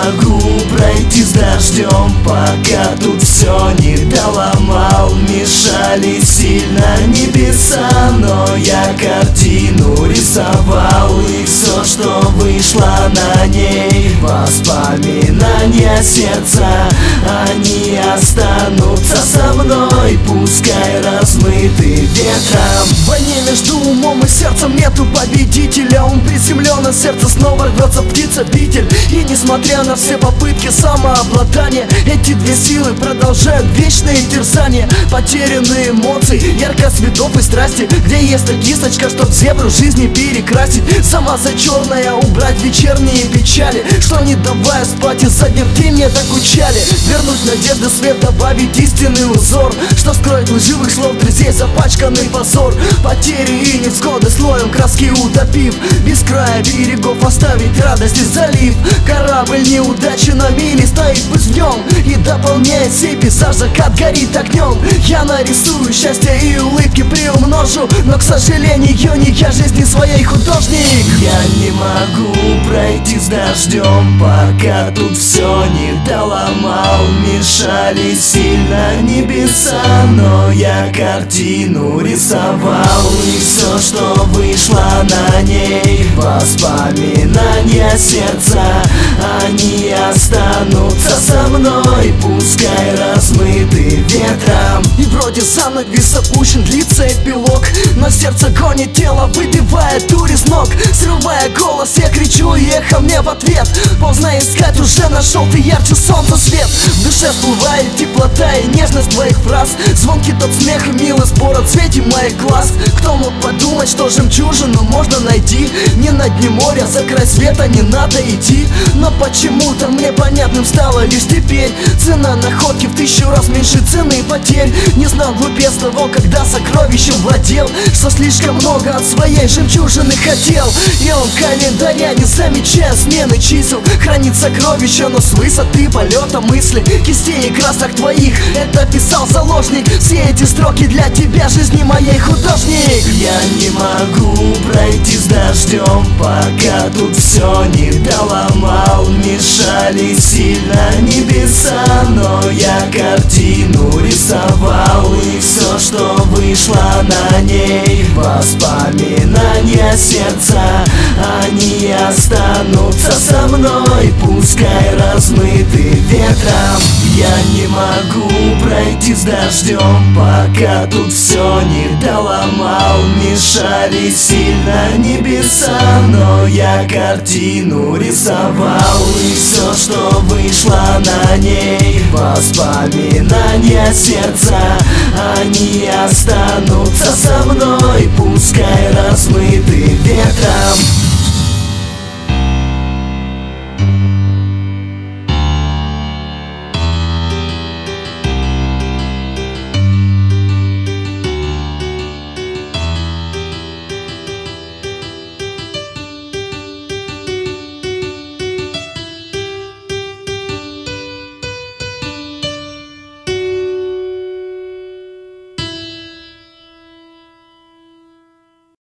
могу пройти с дождем, пока тут все не доломал. Мешали сильно небеса, но я картину рисовал. И все, что вышло на ней, воспоминания сердца, они останутся со мной, пускай размыты ветром. В войне между умом и сердцем нету победителя. Он приземлен, а сердце снова рвется птица-битель. И несмотря на все попытки самообладания, эти две силы продолжают вечные терзания. Потерянные эмоции, ярко цветов и страсти, где есть та кисточка, чтоб зебру жизни перекрасить. Сама за черное убрать вечерние печали, что не давая спать из-за дня в день мне докучали. Вернуть надежды свет, добавить истинный узор, что скроет лживых слов друзей запачканный позор. Потери и невзгоды слоем краски утопив, без края берегов оставить радость и залив. Корабль неудачи на миле стоит, пусть в нем и дополняет сей пейзаж, закат горит огнем. Я нарисую счастье и улыбки приумножу, но, к сожалению, не я жизни своей художник. Я не могу пройти с дождем, пока тут все не доломал. Мешали сильно небеса, но я картину рисовал. И все, что вышло на ней, воспоминания сердца, они останутся со мной, пускай размыты ветром. И вроде занавес опущен, длится эпилог, но сердце гонит тело, выбивая тур из ног. Срывая голос, я кричу, и эхо мне в ответ: поздно искать, уже нашел ты ярче солнца свет. В душе всплывает теплота и нежность твоих фраз, звонкий тот смех и милый спор о цвете моих глаз. Кто мог подумать, что жемчужину можно найти не на дне моря, за край света не надо идти. Но почему-то мне понятным стало лишь теперь: цена находки в 1000 раз меньше цены потерь. Не знал глупец того, когда сокровищем владел, что слишком много от своей жемчужины хотел. И он календаря, не замечая смены чисел, хранит сокровища, но с высоты полета мысли. Кистей и красок твоих это писал заложник. Все эти строки для тебя, жизни моей художник. Я не могу пройти с дождем, пока тут все не доломал. Мешали сильно небеса, но я картину рисовал. И все, что вышло на ней, воспоминания сердца, они останутся со мной, пускай размыты ветром. Я не могу пройти с дождем, пока тут все не доломал. Мешали сильно небеса, но я картину рисовал. И все, что вышло на ней, воспоминания сердца, они останутся со мной, пускай размыты ветром.